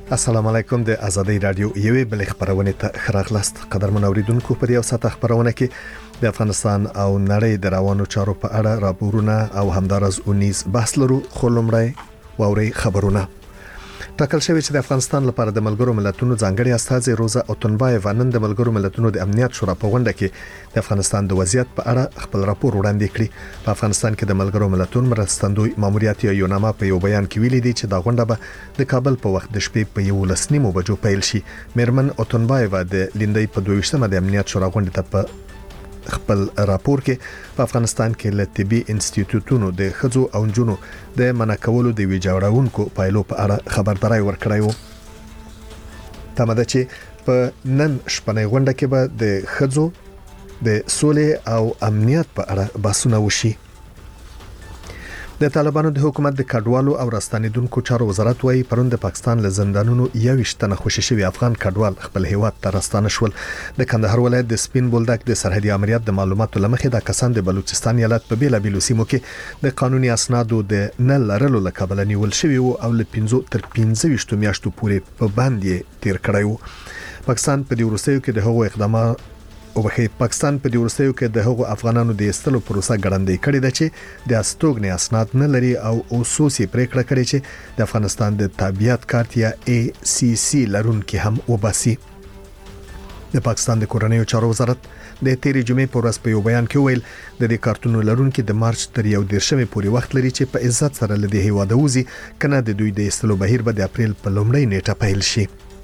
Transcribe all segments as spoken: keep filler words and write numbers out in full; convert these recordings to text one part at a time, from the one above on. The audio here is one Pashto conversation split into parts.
السلام علیکم د ازادي رادیو یوې بل خبرونه ته خراغلاست قدرمن اوریدونکو په یو ساعت خبرونه کې د افغانستان او نړۍ د روانو چارو په اړه راپورونه او همدارز اونیز بحث لرو خو لمړی ووري خبرونه ټاکل شوی چې د افغانستان لپاره د ملګرو ملتونو ځانګړي استازي روزا اوتنبایف نن د ملګرو ملتونو د امنیت شورا په غونډه کې د افغانستان د وضعیت په اړه خپل راپور وړاندې کړی. په افغانستان کې د ملګرو ملتونو مرستندوی ماموریت یو نامه په یو بیان کې ویلي دی چې دا غونډه به د کابل په وخت د شپې په یو لسنیمو بجو پیل شي. میرمن اوتنبایف د لیندۍ په دویشتمه د امنیت شورا غونډه ته په خپل راپور کې په افغانستان کې ل طبي انسټیټیوټونو د خځو او نجونو د منعکولو د ویجاړونکو پایلو په اړه خبرداري ورکړی و. تمه ده چې په نن شپنۍ غونډه کې به د خځو د سولې او امنیت په اړه بحثونه وشي. د طالبانو د حکومت د کډوالو او راستنیدونکو چارو وزارت وايي پرون د پاکستان له زندانونو یویشت تنه خوشی شوی افغان کډوال خپل هیواد ته راستانه شول. د کندهار ولایت د سپین بولدک د سرحدي امریت د معلوماتو لمخې د کسان د بلوچستان ایالت په بیلا بیلو سیمو کې د قانوني اسنادو د نه لرلو لکابل نیول شوی او له پنځه تر پنځه ویشت میاشتو پورې په باندې تیر کړی و. پاکستان په دې ورسېو کې د هغو اقدامات او بخې پاکستان په دې ورسېو کې د هغو افغانانو د استلو پروسه ګړندې کړې ده چې د استوګنې اسناد نه لري او اوسوسي پریکړه کړې چې د افغانستان د تابعیت کارت یا ای سی سی لرونکي هم وباسي. د پاکستان د کورنیو چارو وزارت د تیرې جمعې په ورځ په یو بیان کې ویل د دې کارتونو لرونکي د مارچ تر یو دیرشمې پورې وخت لري چې په عزت سره له دې هیواده وځي کنه د دوی د استلو بهیر به د اپریل په لومړۍ نیټه پیل شي.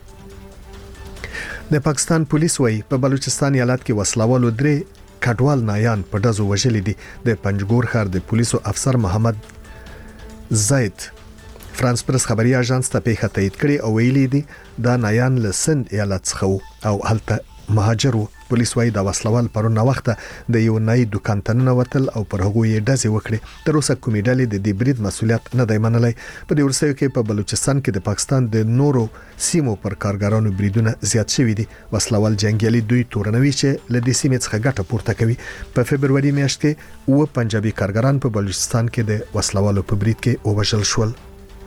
د پاکستان پولیس وايي په بلوچستان ایالت کې وسلوالو درې کډوال نایان په دزو وژلي دي. د پنجګور ښار د پولیسو افسر محمد زید فرانس پرس خبري اژانس ته پیښه تایید کړي او ویلي دي دا نایان له سند ایالت څخه او هلته مهاجر وو. پولیس وايي دا وسلوال پرون وخت د یو نای دکان ته ننوتل او پر هغه یې ډزې وکړي. تر اوسه کومې ډلې د دې برید مسولیت نه دی منلی. په دې ورسېو کې په بلوچستان کې د پاکستان د نورو سیمو پر کارګرانو بریدونه زیات شوي دي. وسلوال جنگیالي دوی تورنوي چې ل دې سیمې څخه ګټه پورته کوي. په فبرवरी میاشت کې و پنجابي کارګران په بلوچستان کې د وسلوالو په برید کې ووژل شول.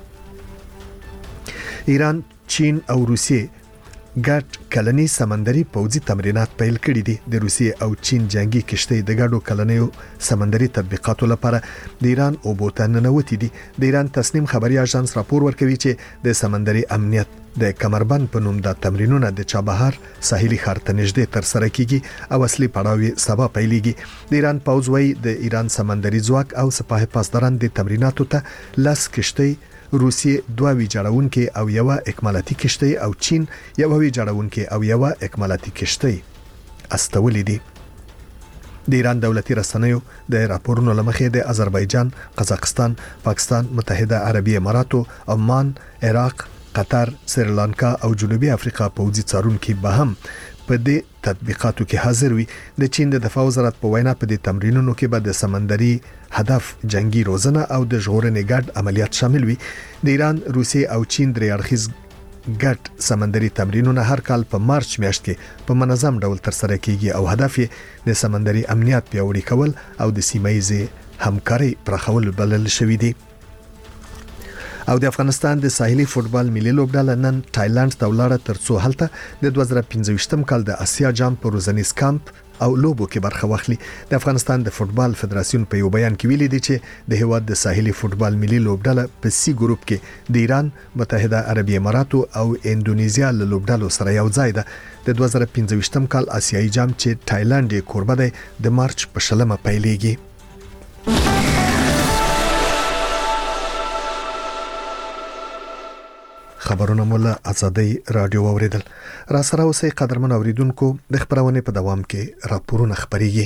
ایران، چین او روسیې ګډ کلنی سمندري پوځي تمرینات پیل کړي دي. د روسیې او چین جنگي کشتۍ د ګډو کلنیو سمندري تطبیقاتو لپاره د ایران او بوتان ننوتي دي. د ایران تصنیم خبري اژانس راپور ورکوي چې د سمندري امنیت د کمربند په نوم د تمرینونه د چابهار ساحلي ښار ته نږدې تر سره کیږي او اصلي پړاو سبا پیلېږي. د ایران پوځ وايي د ایران سمندري ځواک او سپاه پاسداران د تمریناتو ته لاس کشتۍ روسیې دوه ویجاړونکي او یو اکمالاتي کشتۍ او چین یو ویجاړونکي او یو اکمالاتي کشتۍ استولې دي. د ایران دولتي رسنیو د راپورونو لمخې د آذربایجان، قزاقستان، پاکستان، متحده عربي اماراتو، عمان، عراق، قطر، سریلانکا او جنوبي افریقا پوځي څارونکي به هم په دې تطبیقاتو کې حاضر وي. د چین د دفاع وزارت په وینا په دې تمرینونو کې به د سمندري هدف جنگي روزنه او د ژغورنې ګډ عملیات شامل وي. د ایران، روسیې او چین درې اړخیز ګډ سمندري تمرینونه هر کال په مارچ میاشت کې په منظم ډول تر سره کیږي او هدف یې د سمندري امنیت پیاوړی کول او د سیمه‌ییزې همکاري پراخول بلل شوی دی. او د افغانستان د ساحلي فوتبال ملي لوبډله نن تایلند ته ولاړه ترڅو هلته د دوه زره پنځه کال د اسیا جام په روزنیز کمپ او لوبو کې برخه واخلي. د افغانستان د فوتبال فدراسیون په یو بیان کې ویلي دی چې د هیواد د ساحلي فوتبال ملي لوبډله په سی ګروپ کې د ایران، متحده عربي اماراتو او اندونیزیا له لوبډلو سره یو ځای ده. د دوه زره پنځه کال آسیایي جام چې تایلند یې کوربه دی د مارچ په شلمه پیلېږي. خبرونه مولا ازادي رادیو اوریدل. را سره اوسې قدرمن اوریدونکو د خبرونه په دوام کې راپورونه خبريږي.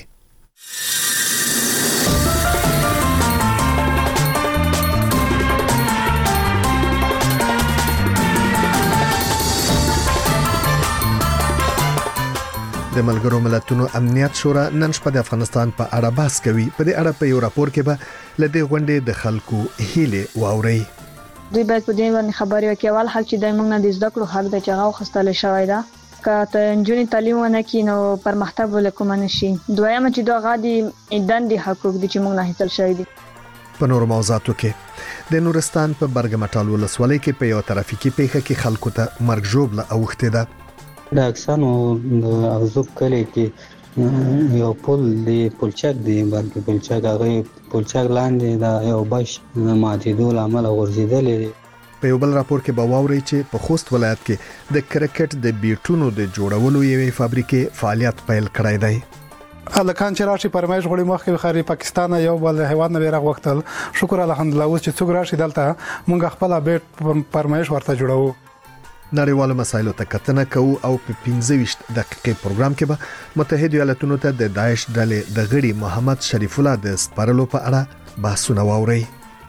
د ملګرو ملتونو امنیت شورا نن شپه د افغانستان په اړه بحث کوي. په دې اړه په یو راپور کې به لدې غونډې د خلکو هیله واوري. دوی باید په دې باندې خبرې وکړي. اول حق چې د موږ نه د زده کړو حق د چغاو خستل شوی دا که ته نجونې تعلیم ونه کړي نو پرمختګ ولکوم نشي. دویم چې دا غادي دندې حقوق دي چې موږ نه حاصل شوی دي. په نور موضوعاتو کې د نورستان په برګمټال ولسوالۍ کې په یو ترافیکي پیښه کې خلکو ته مرګ ژوبله اوښتې ده. د اکسانو د اغزوب کلی کې یو پل دی، پلچک دی، بلکې پلچک هغه پلچک لاندې دا یو بش ماتېدو له امله غورځېدلی دی. په یو بل راپور کې به واورئ چې په خوست ولایت کې د کرکټ د بیټونو د جوړولو یوې فابریکې فعالیت پیل کړی دی. الکان چې راشي پرمایش غوړي مخکې خاري پاکستان یو بل هیواد نه راغ وختل شکر الحمدلله اوس چې څوک راشي دلته مونږ خپل بیت پرمایش ورته جوړو. نړیوالو مسایلو ته کتنه کوو او په پنځه ویشت دقیقې پروګرام کې به متحده ایالاتونو ته د داعش ډلې د غړي محمد شریف الله د سپارلو په اړه بحثونه واوري.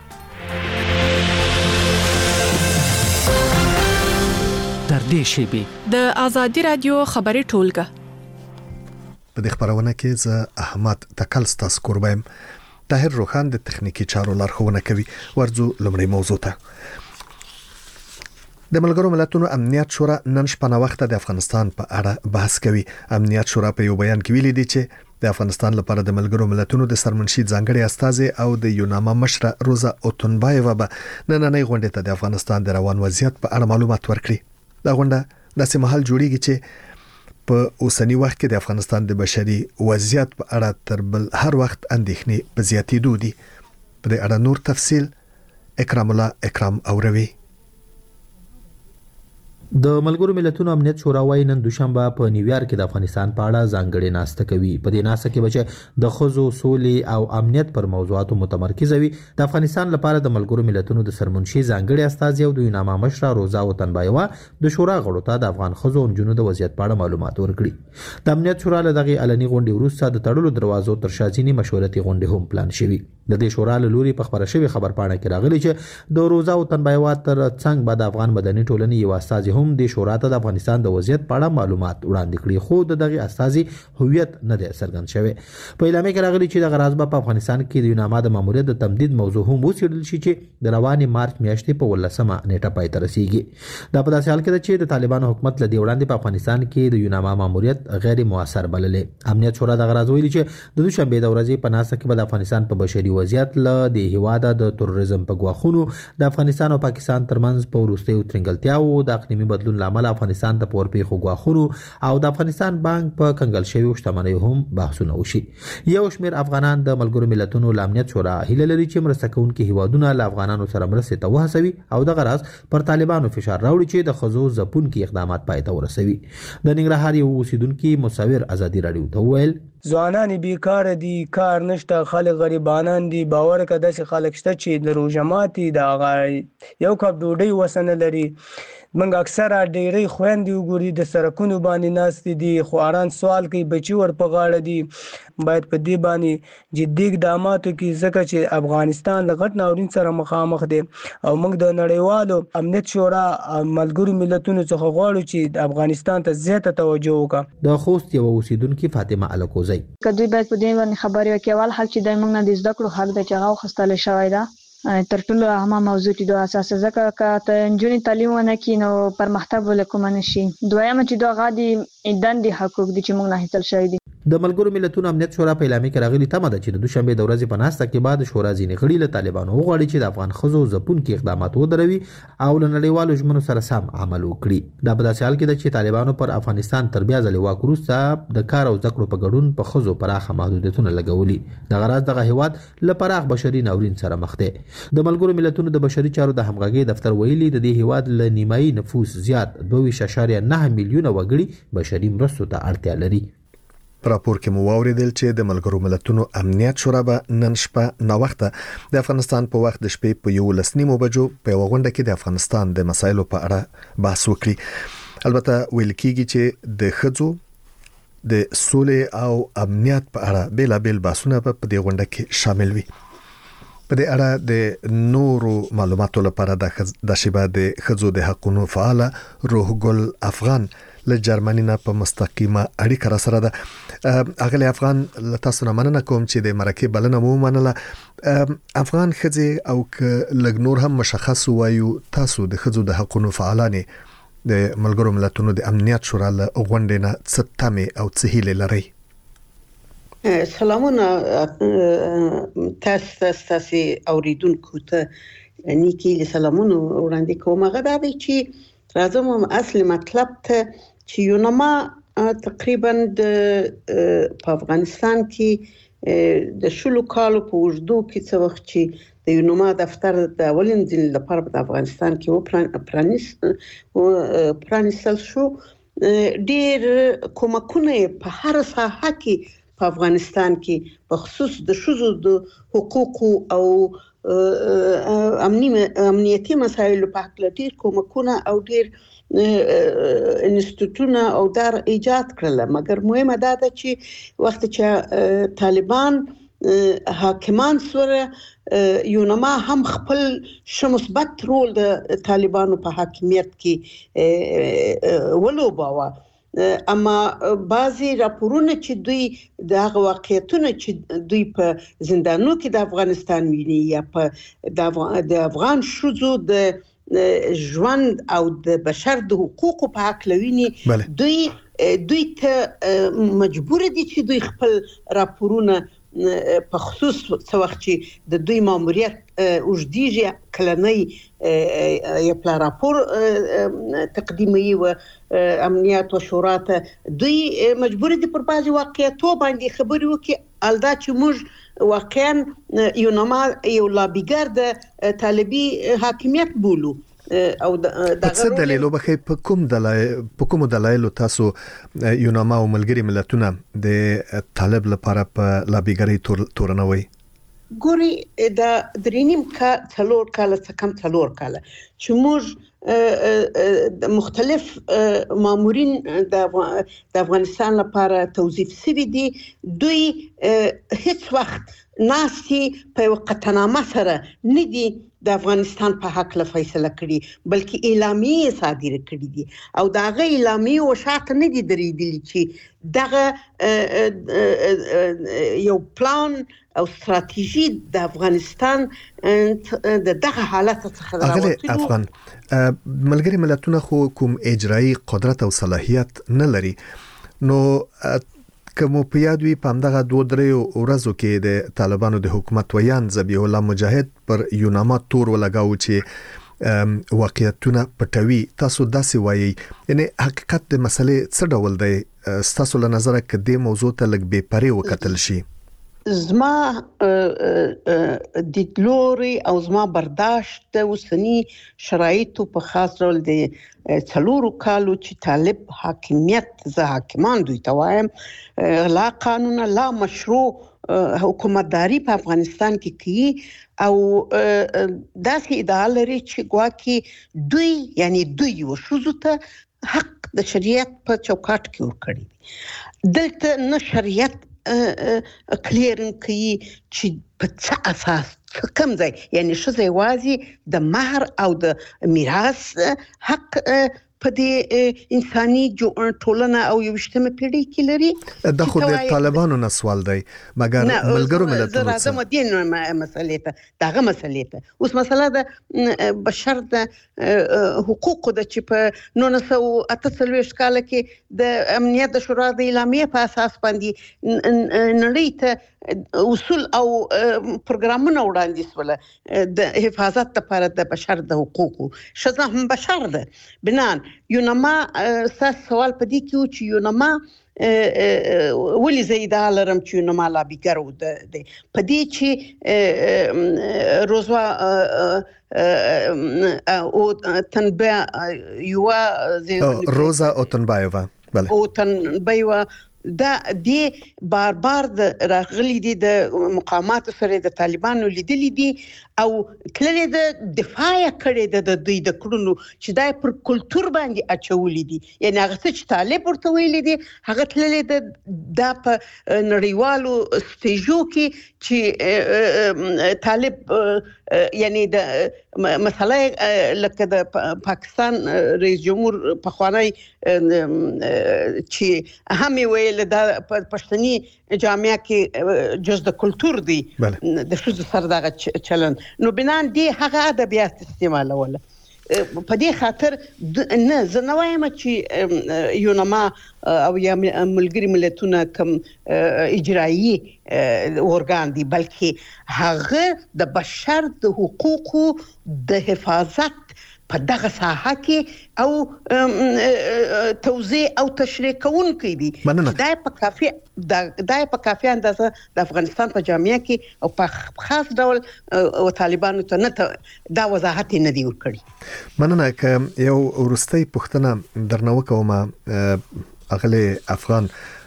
تر دې شیبې د ازادي رادیو خبري ټولګه په دې خبرونه کې زه احمد تکلستاس قربایم. طاهر روخان د تخنیکی چارو لارښوونه کوي. ورځو لمړی موضوع ته. د ملګرو ملتونو امنیت شورا نن شپه وخت د افغانستان په اړه بحث کوي. امنیت شورا په یو بیان کې ویلي دی چې د افغانستان لپاره د ملګرو ملتونو د سرمنشي ځانګړي استازي او د یوناما مشره روزا اوتونبایوا به نننۍ غونډې ته د افغانستان د روان وضعیت په اړه معلومات ورکړي. دا غونډه داسې مهال جوړیږي چې په اوسنی وخت کې د افغانستان د بشري وضعیت په اړه تر بل هر وخت اندېښنې په زیاتېدو دي. په دې اړه نور تفصیل اکرام الله اکرام اوروي. د ملګرو ملتونو امنیت شورا وايي نن دوشنبه په نیویارک کې د افغانستان په اړه ځانګړې ناسته کوي. په دې ناسته کې به د خزو سولې او امنیت پر موضوعاتو متمرکز وي. د افغانستان لپاره د ملګرو ملتونو د سرمنشي ځانګړي استازي او د یوناما مشره روزا اوتنبایوا د شورا غړو ته د افغان خزو او جنونو د وضعیت په اړه معلومات ورکړي. د امنیت شورا له دغه علني غونډې وروسته د تړلو دروازو تر شا ځینې مشورتي غونډې هم پلان شوي. د دې شورا له لوري په خبره شوی خبر پاڼه کې راغلی چې د روزا اوتنبایوا تر څنګ به د افغان مدني ټولنې یو استازي هم د شورا ته د افغانستان د وضعیت په اړه معلومات وړاندې کړي، خو د دغه استازي هویت نه دی څرګند شوی. په اعلامیه کې راغلی چې د غرض په افغانستان کې د یوناما د ماموریت د تمدید موضوع هم وڅېړل شي چې د رواني مارچ میاشتې په ولسمه نیټه پای ته رسیږي. دا په داسې حال کې ده چې د طالبانو حکومت له دې وړاندې په افغانستان کې د یوناما ماموریت غیر موثر بللې. امنیت شورا د غرض ویلي چې د دوشنبه د ورځې په ناسه کې به د افغانستان په بشري وضعیت له د هیواده د تروریزم په ګواښونو، د افغانستان او پاکستان ترمنځ په وروستیو ترنګلتیاو، د اقلیمي بدلون لامل افغانستان ته پورپیښو ګواښونو او د افغانستان بانک په کنګل شویو شتمنیو هم بحثونه وشي. یو شمېر افغانان د ملګرو ملتونو له امنیت شورا هیله لري چې مرسته کوونکي هیوادونه له افغانانو سره مرستې ته وهڅوي او دغه راز پر طالبانو فشار راوړي چې د خزو ځپونکي اقدامات پای ته ورسوي. د ننګرهار یو اوسیدونکي مصور ازادي رادیو ته وویل ځوانان بیکار دي، کار نشته، خلک غریبانان دي. باور کده چې خلک شته چې د روژه ماتي د یو کپ ډوډۍ وسنه لري. منګ اکثره ډېری خويندې وګوري د سرکونو باندې ناست دي، خواران سوال کوي بچي ور په غاړه دي. باید په دې باندې جدي اقدامات وکړي ځکه چې افغانستان له غټ ناورین سره مخامخ دی او موږ د نړیوالو امنیت شورا ملګرو ملتونو څخه غواړو چې افغانستان ته زیاته توجه وکړي. د خوست یو اوسیدونکي فاطمه الکوزی کدی باید په دې باندې خبرې وکړي. اول حق چې د موږ نه د زده کړو حق د چغاو خستل شوی دا تر ټولو اهمه موضوع دي. د اساس ځکه چې ته انجونی تعلیم ونه کینو پرمختګ ولیکوم نشي. دویم چې دا غادي دندې حقوق دي چې موږ نه هیڅ شوی دي. د ملګرو ملتونو امنیت شورا په اعلامیه کې راغلی تمه ده چې د دوشنبه د ورځې په ناسته کې بعد شورا ځینې غړي له طالبانو وغواړي چې د افغان خزو ځپونکي اقدامات ودروي او له نړیوالو ژمنو سره سم عمل وکړي. دا په داسې حال کې ده چې طالبانو پر افغانستان تر بیا ځلې واک وروسته د کار او زده کړو په ګډون په خزو پراخه محدودیتونه لګولي. د غرض دغه هیواد له پراخ بشري ناورین سره مخ دی. د ملګرو ملتونو د بشري چارو د همغږي دفتر ویلي د دې هیواد له نیمایي نفوس زیات دوه ویشت اعشاریه نه میلیونه وګړي بشري مرستو ته اړتیا لري. راپور کې مو واوریدل چې د ملګرو ملتونو امنیت شورا به نن شپه نو وخت د افغانستان په وخت د شپې په یو لسنیمو بجو په غونډه کې د افغانستان د مسایلو په اړه بحث وکړي. البته ویل کېږي چې د خځو د سولې او امنیت په اړه بیل بیل بحثونه په دې غونډه کې شامل وي. په دې اړه د نورو معلوماتو لپاره د شیبه د خځو د حقوقو فعال روح ګل افغان له جرمني نه په مستقیمه اړیکه را سره ده. اغلی افغان له تاسو نه مننه کوم چې د مرکه بلنه مو منله. افغان خځې او لګ نور هم مشخص وایو تاسو د خځو د حقوقو فعالانې د ملګرو ملتونو د امنیت شورا له غونډې نه څه تمه او څه هیله لري؟ سلامونه تاسو تاسو اوریدونکو ته نیکی سلامونه وړاندې کوم. هغه دا دی چې راځم اصل مطلب ته چې یونما تقریبا د په افغانستان کې د شلو کالو په وجدو کې څه وخت چې د یونما دفتر د اولین ځل لپاره په افغانستان کې و پرانیس و پرانیسل شو، ډېر کومکونه په هر ساحه کې په افغانستان کې په خصوص د ښځو د حقوقو او امني امنیتي مسایلو په اړه ډېر کومکونه او ډېر انستیتوټونه او دار ایجاد کړل. مګر مهمه دا ده چې وخت چې طالبان حاکمان سره یونما هم خپل شمثبت رول د طالبانو په حاکمیت کې ولوباوه. اما بعضی راپورونه چې دوی د هغه واقعیتونه چې دوی په زندانونو کې د افغانستان ویني یا په د افغان ښځو د ژوند او د بشر د حقوقو په اړه ویني، دوی دوی ته مجبور دي چې دوی خپل راپورونه په خصوص څه وخت چې د دوی ماموریت اوږدیږي کلنۍ یو پلا راپور تقدیموي و امنیت و شورا ته، دوی مجبور دي پر بعضې واقعیتو باندې خبرې وکړي، الدا چې موږ واقعا یونما یو لابیګر د طالبي حاکمیت بولو. او د څه دلیل وبخې په کوم دلایل په کوم دلایل تاسو یونما او ملګری ملتونه د طالب لپاره په لابیګری تورنوي؟ ګوري دا درینیم کا څلور کاله څخه کم څلور کاله چې موږ مختلف مامورین د افغانستان لپاره توظیف شوي دي، دوی هیڅ وخت ناسي په قطعنامه سره نه دي د افغانستان په حق له فیصله کړي، بلکې اعلامیه صادره کړي دي او دا غي اعلامیه او شاته نه دي درېدلي چې دغه یو پلان او ستراتیژي د افغانستان د دغه حالت څخه راوړي. افغان ملګری ملتونه خو کوم اجرایی قدرت او صلاحیت نه لري، نو کوم په یاد وي په همدغه دوه درې ورځو کې د طالبانو د حکومت ویان ذبیح الله مجاهد پر یونما تور ولګاو چې واقعیتونه پټوي. تاسو داسې وایي، یعنی حقیقت د مسلې څه ډول دی؟ تاسو له نظره کې د موضوع ته لږ بې پرې وکتل شي؟ زما دیدلوري او زما برداشت د اوسنی شرایطو په خاص ډول د څلورو کالو چې طالب حاکمیت زه حاکمان دوی ته وایم لا قانون لا مشروع حکومتداري په افغانستان کې کوي او داسې ادعا لري چې ګواکې دوی یعنی دوی وشوزو ته حق د شریعت په چوکاټ کې ورکړي. دلته نه شریعت کلیرن کوي چې په څه اساس کوم ځای یعنی ښځه یوازې د مهر او د میراث حق په دې انساني ټولنه او یوشتمه پیړۍ کې لري. دا خو د طالبانو نه سوال دی، مګر ملګرو ملتونو څخه زما دین مسلې ته دغه مسلې ته اوس مسله د بشر د حقوقو د چې په نولس سوه اته څلوېښت کال کې د امنیت د شورا د اعلامیې په اساس باندې نړۍ ته اصول او پروګرامونه وړاندې شول د حفاظت لپاره د بشر د حقوقو. ښځه هم بشر ده. بنان یونما ساس سوال پدې کې و چې یونما ولې زیاده لرم چې یونما لابیګر و د پدې چې روزوا او تنبه یو روزا اوتنبایووا بله اوتنبایووا دا دی بار بار د راغلي دي د مقامات سره د طالبانو لیدلي دي او کله د دفاع کړي د دوی د کړنو چې دای پر کلچر باندې اچولې دي، یعنی هغه چې طالب ورته ویلي دي هغه تللي د د په نړیوالو سټیجو کې چې طالب یعنی د مسله لکه د پاکستان رئیس جمهور پخوانی چې هم ویل د پښتني جامعه کې جز د کلچر دی د ښځو سره دغه چلن، نو بنان دی هغه ادبیات استعمالول په دې خاطر نه زه نه وایم چې یونما او یا ملګری ملتونه کوم اجرایی اورګان دي بلکې هغه د بشر د حقوقو د حفاظت په دغه ساحه کې او توزیع او تشریح کوونکي دي دا په کافي دا په کافي اندازه د افغانستان په جامعه کې او په خاص ډول او طالبانو ته نه دا وضاحت نه دی ورکړي. مننه که یو ورستۍ پوښتنه درنه وکوم اغلی افغان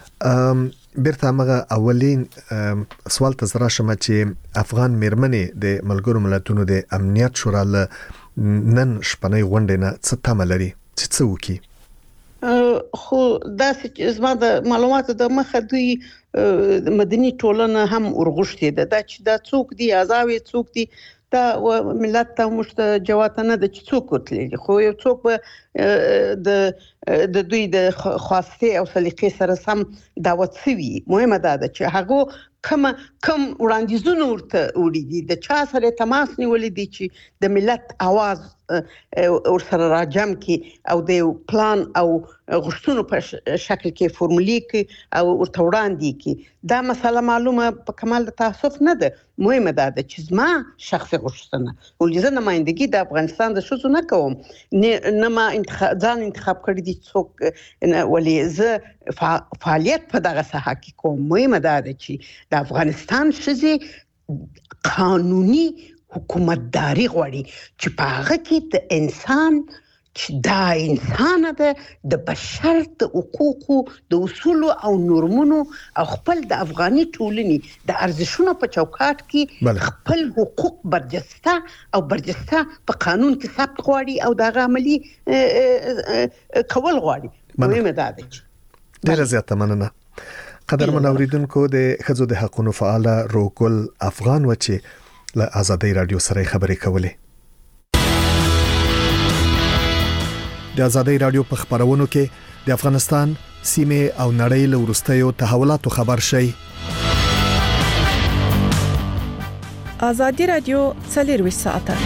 بیرته مغه اولین سوال ته زرا شمه چې افغان میرمنې د ملګرو ملتونو د امنیت شورا له نن شپنۍ غونډې نه څه تمه لري چې څه وکړي؟ خو دا چې زما د معلوماتو د مخه دوی مدني ټولنه هم ورغښتې ده دا چې دا څوک دي اعضاوي څوک دي دا ملت ته مشته جواب نه ده چې څوک وتلي خو یو څوک به د د دوی د خواسته او سلیقې سره سم دعوت شوی مهمه ده چې هغه کوم کوم وړاندیزونه ورته وړي دي د چا سره تماس نیولې دي چې د ملت आवाज ور سره راجم کی او د پلان او غوښتنو په شکل کې فورمولې کې او ورته وړاندې کی دا مسله معلومه په کمال د تاسف نه ده مهمه ده چې زما شخصي غوښتنه ولې زه نمائندګي د افغانستان د شوزو نه کوم نه ما انتخاب ځان انتخاب کړی دي څوک ولې زه فعالیت په دغه ساحه کې کوم مهمه ده چې د افغانستان شزي قانوني حکومتداري غواړي چې په هغه کې د انسان چې دا انسان ده د بشر د حقوقو د اصول او نورمونو او خپل د افغاني ټولنې د ارزښتونو په چوکاټ کې خپل حقوق برجسته او برجسته په قانون کې ثبت غواړي او د عملی کول غواړي مهمه ده. ډیره زیاته مننه. قدرمن اوریدونکو د خزو د حقوقو فعال روکل افغان وچی له آزادۍ رادیو سره خبرې کولې. د آزادۍ رادیو په خبرونو کې د افغانستان سیمه او نړۍ له ورستیو تحولاتو خبر شي. آزادۍ رادیو څلور ساعته.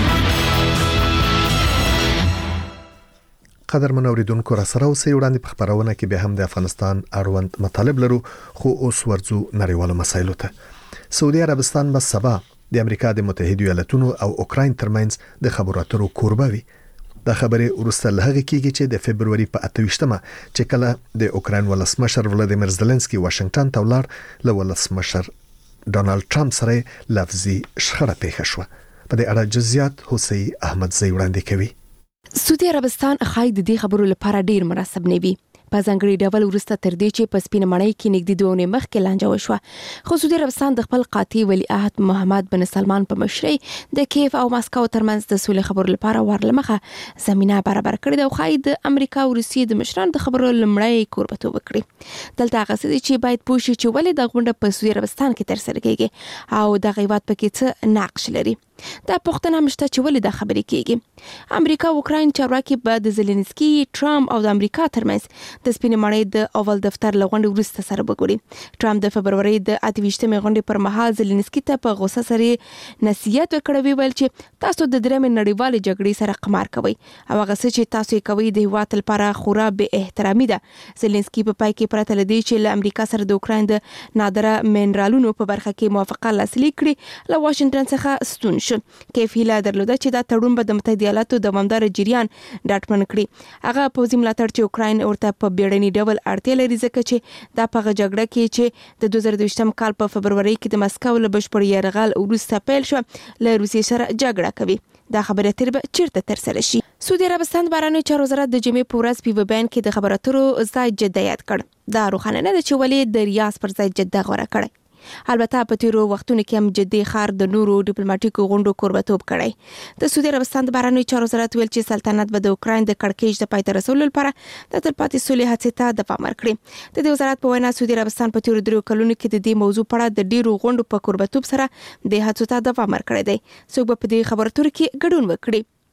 قدرمن اوریدونکو را سره اوسئ وړاندې په خبرونه کې به هم د افغانستان اړوند مطالب لرو خو اوس ورځو نړیوالو مسایلو ته. سعودي عربستان به سبا د امریکا د متحده ایالاتونو او اوکراین ترمنځ د خبرو اترو کوربه وي. دا خبره ورسته لهغه کېږي چې د فبرवरी په اته ویشتمه چې کله د اوکراین ولسمشر ولادیمیر زيلنسکي واشنگټن ته ولاړ له ولسمشر ډونالد ټرمپ سره لفظي شخړه پیښه شوه. په دې اړه جزئیات حسین احمد زئی وړاندې کوي. سعودي عربستان خای د دې خبرو لپاره ډیر مناسب نه وي. په ځانګړي ډول ورسته تر دې چې په سپینه مړی کې نږدې دوه ونې مخکې لانجه وشوه خو سعودي عربستان د خپل قاطع ولیعهد محمد بن سلمان په مشرۍ د کیف او ماسکو ترمنځ د سولې خبرو لپاره ورلمخه زمينه برابر کړې ده او خای د امریکا او روسیې د مشرانو د خبرو لمړی کوربتوب وکړي. دلته هغه څه چې باید پوه شي چې ولې د غونډه په سعودي عربستان کې ترسره کیږي او د غیبت پکې څه نقش لري. دا پښتنه مشته چې ولې د خبرې کیږي. امریکا او اوکراین چارواکي به د زيلنسکي ټرمپ او د امریکا ترمنځ د سپینې مړی د اول دفتر لغونډې ورسته سره وګوري. ټرمپ د فبرवरी د اته ویشتمې غونډې پر مهال زيلنسکي ته په غوسه سره نصيحت وکړی ویل چې تاسو د درېمې نړیوالې جګړې سره قمار کوي او هغه څه چې تاسو کوي د هیواد لپاره خورا به احترامي ده. زيلنسکي په پای کې پرته لدی چې له امریکا سره د اوکراین د نادره منرالونو په برخه کې موافقه لاسلیک کړي له واشنگټن څخه ستون کیف هیله درلوده چې دا تړون به د متحده ایالاتو دوامدار جریان ډاټمن کړي. هغه پوځي ملاتړ چې اوکراین ورته په بیړني ډول اړتیا لري ځکه چې دا په جګړه کې چې د دوه زره دویشتم کال په فبرवरी کې د مسکو له بشپړ یرغل وروسته پیل شو له روسیې سره جګړه کوي. دا خبره تر به چیرته ترسره شي. سعودي عربستان بهرنیو چارو وزارت د جمعې په ورځ په بیان کې د خبرو اترو ځای جده یاد کړ. دا روښانه نه ده چې ولې د ریاض پر ځای جده غوړه کړي. البته په تیرو وختونو کې هم جدي خار د نورو ډیپلوماټیکو غونډو کوربتوب کړی. د سعودي عربستان د بهرنیو چارو وزارت ویل چې سلطنت به د اوکراین د کړکېچ د پای ته رسولو لپاره د تلپاتې سولې هڅې ته دوام ورکړي. د دې وزارت په وینا سعودي عربستان په تیرو درو کلونو کې د دې موضوع په اړه د ډیرو غونډو په کوربتوب سره د هڅو ته دوام ورکړی دی. څوک به په دې خبرو تر کې ګډون وکړي.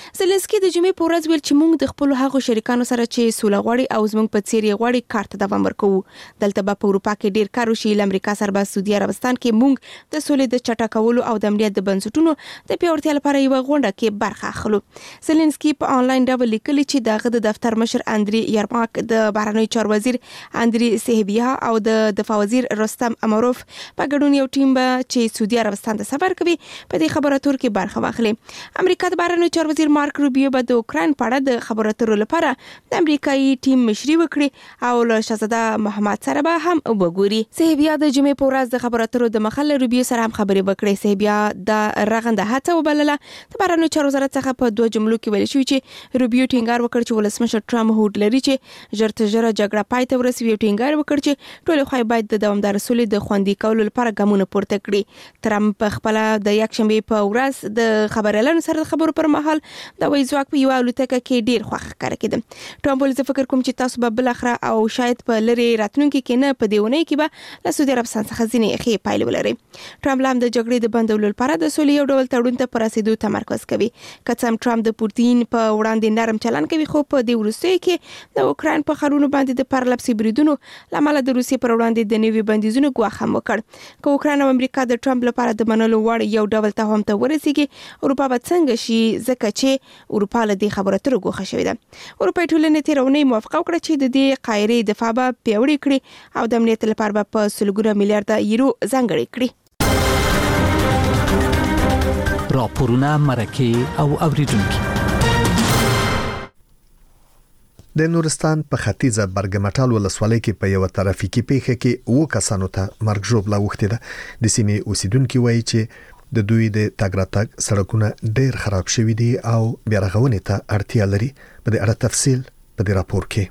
زلنسکي د جمعې په ورځ ویل چې موږ د خپل هغو شریکانو سره چې سوله غواړي او زموږ په څیر یې غواړي کار ته دوام ورکوو. دلته به په اروپا کې ډیر کار وشي. امریکا سره به سعودي عربستان کې موږ د سولې د چټکولو او د امنیت د بنسټونو د پیاوړتیا لپاره یو غونډه کې برخه اخلو. زلنسکي په آنلاین ډول لیکلي چې دغه د دفتر مشر اندري یرماک، د بهرنیو چارو وزیر اندري سهبیا او د دفاع وزیر رستم امروف په ګډون یو ټیم به چې سعودي عربستان ته سفر کوي په دې خبرو اترو کې برخه واخلي. امریکا د بهرنیو چارو وزیر مارک روبیو به د اوکرين په اړه د خبرو اترو لپاره د امریکایي ټیم مشري وکړي او له شهزاده محمد سره به هم وګوري. سهبیا د جمعې په ورځ د خبرو اترو د مخال روبیو سره هم خبرې وکړې. سهبیا د رغنده هڅه وبلله. د بهرنیو چارو وزارت څخه په دوه جملو کې ویل شوی چې روبیو ټینګار وکړ چې ولسمشر ټرمپ هوډ لري چې ژر تر ژره جګړه پای ته ورسوي. ټینګار وکړ چې ټول خو باید د دوامدار سولې د خوندي کولو لپاره ګامونه پورته کړي. ټرمپ خپل د یکشنبه په ورځ د خبريالانو سره خبرو پر مهال د وای ځواک په یو الوتکه کې ډیر خوښ ښکار کړي. ټرمپ ولې فکر کوم چې تاسو به بل اخره او شاید په لری راتلونکي کې نه په دیونه کې به له سعودي عربستان څخه ځینې خې پایل ولري. ټرمپ لام د جګړې د بندولو لپاره د سولې یو ډول تړون ته پر رسیدو تمرکز کوي. کڅم ټرمپ د پوتین په وړاندې نرم چلن کوي، خو په دې وروستیو کې د اوکرين په خړونو باندې د پرلپسي بریدونو لامل د روسیې پر وړاندې د نوي بندیزونو ګواښ هم وکړ. که اوکرين او امریکا د ټرمپ لپاره د منلو وړ یو ډول تفاهم ته ورسیږي، اروپا به څنګه شي؟ ځکه چې اروپا له دې خبرو اترو ګوښه شوې ده. اروپای ټولنې تیرونی موافقه وکړه چې د دې قاهرې دفاع به پیاوړې کړي او د امنیت لپاره به په سلګونه میلیارډ یورو ځانګړي کړي. راپورونه مرکه او اوریدونکو. د نورستان په ختیځه برګمټال ولسوالۍ کې په یو ترافیکي پیښه کې و کسانو ته مرګ ژوبله وخته ده. د سیمې اوسیدونکو وایي چې د دوی د تګ راتګ سړکونه ډېر خراب شوي دي او بیا رغونې ته اړتیا لري. په دې اړه تفصیل په دې راپور کې.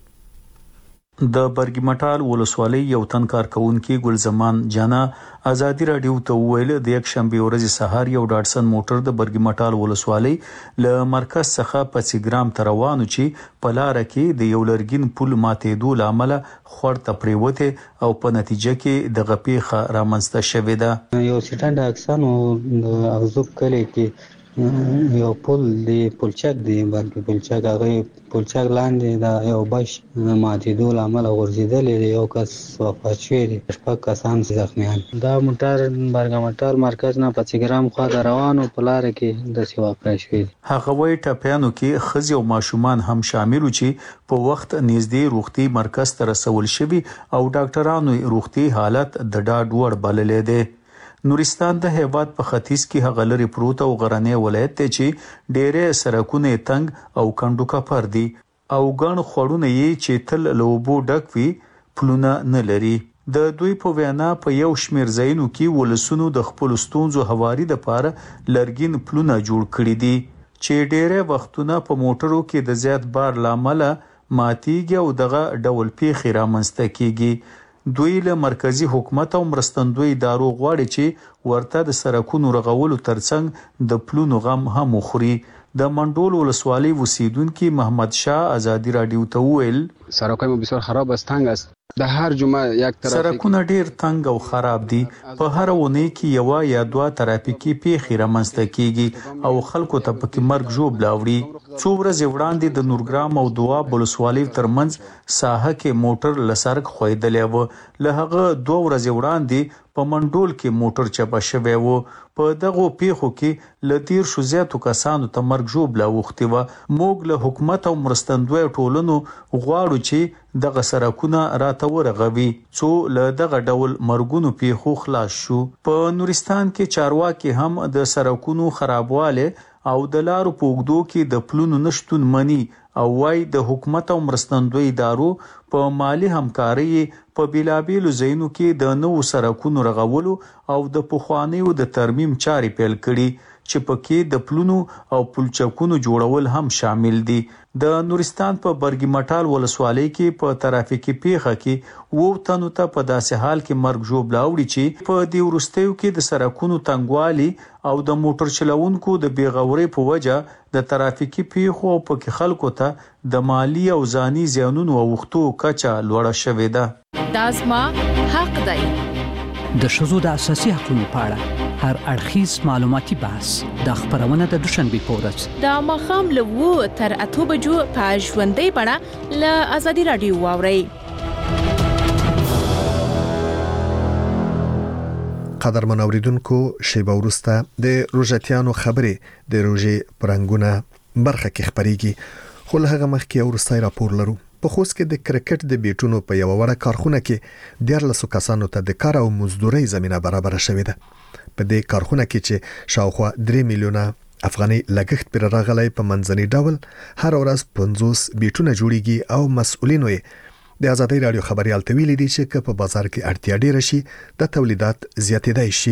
د برګمټال ولسوالۍ یو تن کارکونکو ګلزمان جانا ازادي رادیو ته ویل د یک شنبه ورځ سهار یو ډاټسن موټر د برګمټال ولسوالۍ له مرکز څخه په سیګرام ته روانو چې په لار کې د یو لرګین پل ماتېدو لامل خورته پریوته او په نتیجه کې د غپیخه رامنځته شوې ده. یو سټنډ اکسانو د اغزوب کلی کې یو پل دی، پلچک دی، بلکې پلچک هغه پلچک لاندې دا یو بش ماتېدو لامل غورځیدل دی. یو کس وفات شوی دی، شپږ کسان زخمیان. دا موټر برګمټال مرکز نه په سیګرام خوا روانو په لار کې د سی واقع شوی. هغه وی ټپیانو کې خزي او ماشومان هم شامل چې په وخت نږدې روغتي مرکز ته رسول شوی او ډاکټرانو روغتي حالت د ډاډ وړ بللې ده. نورستان د هیواد په ختیځ کې هغه لري پروت او غرنی ولایت ته چې ډېرې سرکونه تنگ او کندو کپر دي او ګڼ خوړونه یې چې تل لوبو ډک وي پلونه نه لري. د دوی په وینا په یو شمیر ځایونو کې ولسونو د خپل ستونزو هواري د پاره لرګین پلونه جوړ کړي دي چې ډېرې وختونه په موټرو کې د زیات بار لامل ماتيږي او دغه ډول پیښې رامنځته کیږي. دوی له مرکزی حکومت او مرستندوی ادارو غواړي چې ورته د سرکونو رغولو ترڅنګ د پلونو غم هم خوري. د منډول ولسوالۍ اوسیدونکو محمد شاه ازادي رادیو ته ویل سرکونه بسیار خراب است، تنگ است. د هر جمعه یک ترافیک سرکونه ډیر تنگ او خراب دي. په هر ونه کې یو یا دوه ترافیکي پیښې رامنځته کیږي او خلکو ته پکې مرګ ژوب لاوړي. څو ورځې وړاندې د نورګرام او دوه ولسوالۍ ترمنځ ساحه کې موټر لسرک خویدلې و. له هغه دوه ورځې وړاندې په منډول کې موټر چپه شوی و. په دغه پیښو کې ل تیر شو زیاتو کسانو ته مرګ ژوب لا وختي و. موږ له حکومت او مرستندوی ټولنو غواړو چې دغه سرکونه راته ورغوي څو له دغه ډول مرګونو پیښو خلاص شو. په نورستان کې چارواکي هم د سرکونو خرابواله او د لارو په اوږدو کې د پلونو نشټون مني او وايي د حکومت او مرستندوی ادارو په مالی همکاري په بیلابیلو ځایونو کې د نوو سرکونو رغولو او د پخوانیو د ترمیم چاري پیل کړي چې پکې د پلونو او پلچکونو جوړول هم شامل دي. د نورستان په برګمټال ولسوالۍ کې په ترافیکي پیښه کې وو تنو ته په داسې حال کې مرګ ژوب لاوړي چې په دې ورستیو کې د سرکونو تنګوالي او د موټر چلوونکو د بیغوري په وجه د ترافیکي پیښو په کې خلکو ته د مالی او ځاني زیانونو اوختو کچا لوړه شوې ده. دازما حق دی. د شذو د اساسي حقوقو په اړه هر اړخیز معلوماتي بحث د خبرونه د دوشنبه پورز د مخام له وو تر اته بجو په ژوندۍ بڼه له ازادي رادیو واوري. قدرمن اوریدونکو شیبه ورسته د روژتیانو خبرې د روژې پرنګونه برخه کې خبريږي خو له هغه مخکې ورستای راپور لرو. په خوست کې د کرکټ د بیټونو په یو وړه کارخونه کې ډیر لسو کسانو ته د کار او مزدوري زمينه برابر شوې ده. په دې کارخونه کې چې شاوخوا درې میلیونه افغاني لګښت پر راغلی په منځني ډول هر ورځ پنځوس بیټونه جوړیږي او مسؤلینو یې د ازادي رادیو خبريال ته ویلي دي چې په بازار کې اړتیا ډیره شي د تولیدات زیاتېدای شي.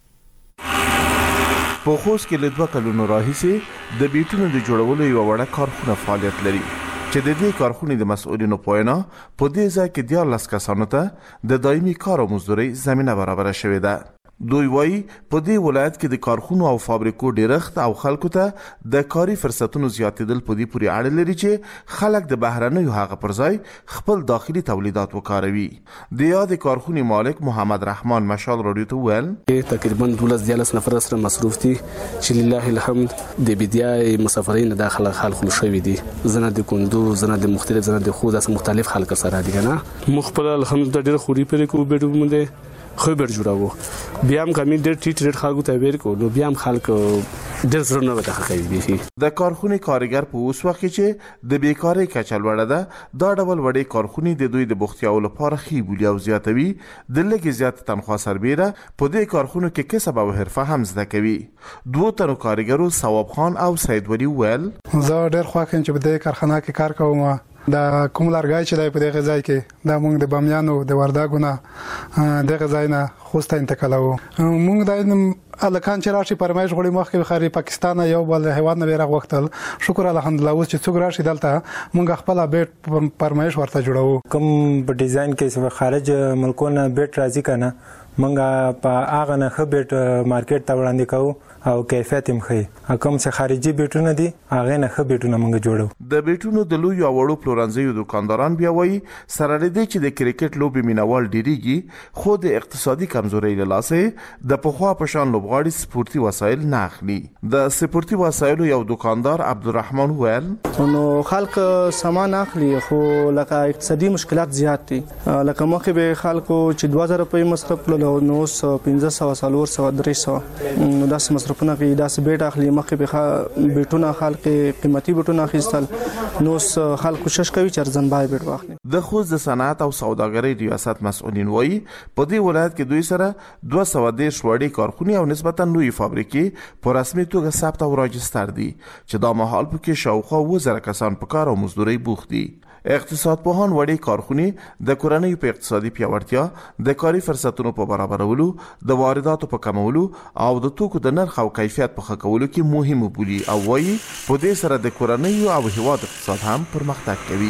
په خوست کې له دوه کلونو راهیسې د بیټونو د جوړولو یو وړه کارخونه فعالیت لري چې د دې کارخونې د مسؤلینو په وینا په دې ځای کې دیارلس کسانو ته د دایمي کار او مزدوري زمينه برابر شوې ده. دوی وایي په دې ولایت کې د کارخونو او فابریکو ډیرښت او خلکو ته د کاري فرصتونو زیاتېدل په دې پورې اړه لري چې خلک د بهرنیو هغه پر ځای خپل داخلي تولیدات وکاروي. د یادې کارخونې مالک محمد رحمان مشال رادیو ته ویل تقریبا دولس دیالس نفر سره مصروف دي چې لله الحمد د بدايه مسافرین داخله خلک شوي دي زنه د کندو زنه د مختلف زنه د خود اس مختلف خلک سره دي کنه مخبل الحمد ډیر خوري پرې کو بیډو مونږ خبر جوړاوه بیا هم کمی ډېر ټیټ ریټ خلکو ته ویر کو نو بیا هم خلک ډېر زړه نه وته کوي. د کارخونې کارګر په اوس وخت کې چې د بیکاری کچه لوړه ده دا ډول وړې کارخونې د دوی د بوختیاو لپاره خې بولی او زیاتوي د لږ زیات تنخواه سربیره په دې کارخونو کې کسب او حرفه هم زده کوي. دوه تنو کارګرو ثواب خان او سید ولی ویل زه ډېر خوښ یم چې په دې کارخانه کې کار کوم. دا کوم لارګای چې د په دغه ځای کې د مونږ د بامیانو د ورداګونه دغه ځای نه خوست انتقالو مونږ د الکان چې راشي پرمایش غوړي مخکې خاري پاکستان یو بل هیواد نه بیرغ وختل شکر الحمدلله اوس چې څوک راشي دلته مونږ خپل بیت پرمایش ورته جوړو کوم په ډیزاین کې خارج ملکونو بیت راځي کنه مونږ په هغه نه خ بیت مارکیټ ته وړاندې کوو او کیفیت هم خي کوم څه خارجي بیټونه دي هغه نه خ بیټونه مونږ جوړو. د بیټونو د لوی او وړو پلورنځیو دکانداران بیا وایي سره لري چې د کرکټ لوبي مینوال ډیریږي خو د اقتصادي کمزوري له لاسه د پخوا په شان لوبغاړي سپورتي وسایل نه اخلي. د سپورتي وسایلو یو دکاندار عبدالرحمن ویل نو خلک سامان اخلي خو لکه اقتصادي مشکلات زیات دي لکه مخه به خلکو چې دوه زره روپۍ مصرف کړل نو پنځه سوه سالور سوه درې سوه نو داس مصرف په کې داسې بیت اخلي مخه به بیتونه خلک قیمتي بیتونه اخیستل نو خلک کوشش کوي چې ارزان بای بیت واخلي. د خوست د صنعت او سوداګرۍ ریاست مسؤلین وایي په دې ولایت کې دوی سره دوه سوه دېرش وړې کارخونې او نسبتا لوی فابریکې په رسمي توګه ثبت او راجستر دي چې دا مهال پکې شاوخوا اووه زره کسان په کار او مزدوري بوخت دي. اقتصاد پوهان وړې کارخونې د کورنۍ په اقتصادي پیاوړتیا د کاري فرصتونو په برابرولو د وارداتو په کمولو او د توکو د نرخ او کیفیت په ښه کولو کې مهم بولي او وایي په دې سره د کورنۍ او هیواد اقتصاد هم پرمختګ کوي.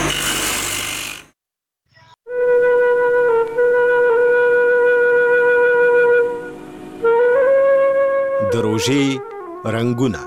د روژې رنګونه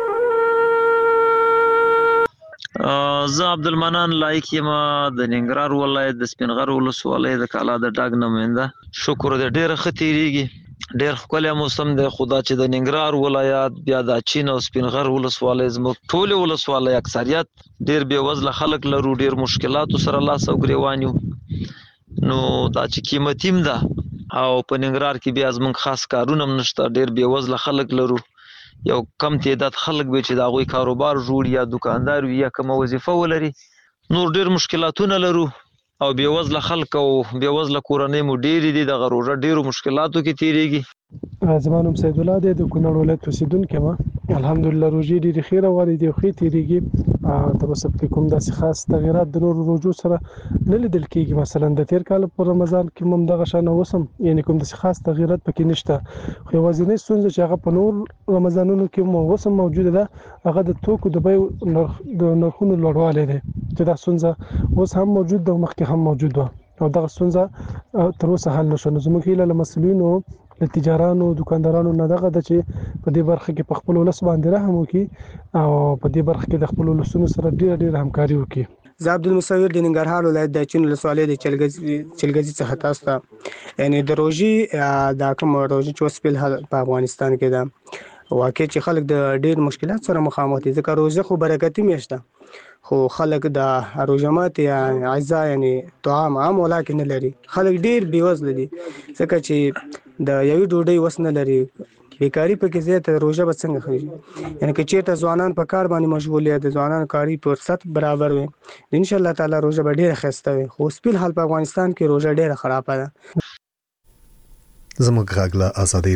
زه عبدالمنان لایق یم د ننګرهار ولایت د سپینغر ولسوالۍ د کالا د ډاګ نماینده. شکر دې ډېره ښه تېرېږي ډېر ښکلی موسم دی خو دا چې د ننګرهار ولایت بیا د اچین او سپینغر ولسوالۍ زموږ ټولې ولسوالۍ اکثریت ډېر بې وزله خلک لرو ډېر مشکلاتو سره لاس او ګریوان یو نو دا چې قیمتي هم ده او په ننګرهار کې بیا زموږ خاص کارونه هم نشته ډېر بې وزله خلک لرو یو کم تعداد خلک به چې د هغوی کاروبار جوړ یا دکاندار وي یا کومه وظیفه ولري نور ډېر مشکلاتونه لرو او بې وزله خلک او بې وزله کورنۍ مو ډېرې دي دغه روژه ډېرو مشکلاتو کې تېرېږي. زما نوم سید الله دی د کونړ ولایت اوسېدونکی یم الحمدلله روژې ډېرې ښې روانې دي او ښې تېرېږي تر اوسه پکې کوم داسې خاص تغیرات د نورو روژو سره نه لیدل کېږي مثلا د تېر کال په رمضان کې هم دغه شان اوس هم یعنې کوم داسې خاص تغیرات پکې نشته خو یوازینۍ ستونزه چې هغه په نور رمضانونو کې هم اوس هم موجوده ده هغه د توکو د بیو د نرخونو لوړوالی دی چې دا ستونزه اوس هم موجود ده او مخکې هم موجود وه او دغه ستونزه تر اوسه حل نشوه. نو زموږ هیله له مسؤلینو له تجارانو دکاندارانو نه دغه ده چې په دې برخه کې په خپل ولس باندې رحم وکړي او په دې برخه کې د خپل ولسونو سره ډېره ډېره همکاري وکړي. زه عبدالمصور د ننګرهار ولایت د چین ولسوالۍ د چلګزي چلګزي څخه تاسو ته یعنی د روژې د کوم روژې چې وسپیل په افغانستان کې ده واقع چې خلک د ډېر مشکلات سره مخامخ دي ځکه روژه خو برکتي میاشت ده خو خلک د روژه ماتي عزا یعنی طعام عام ولاکه نه لري خلک ډېر بیوزله دي ځکه چې د یوې ډوډۍ وس نه لري بیکاری په کې زیاته روژه به څنګه خوري یعنی که چیرته ځوانان په کار باندې مشغول دي د ځوانانو کاری فرصت برابر وي ان شاء الله تعالی روژه به ډیره خسته وي خو سپیل حال په افغانستان کې روژه ډیره خرابه ده زموږ غاګلا ازادي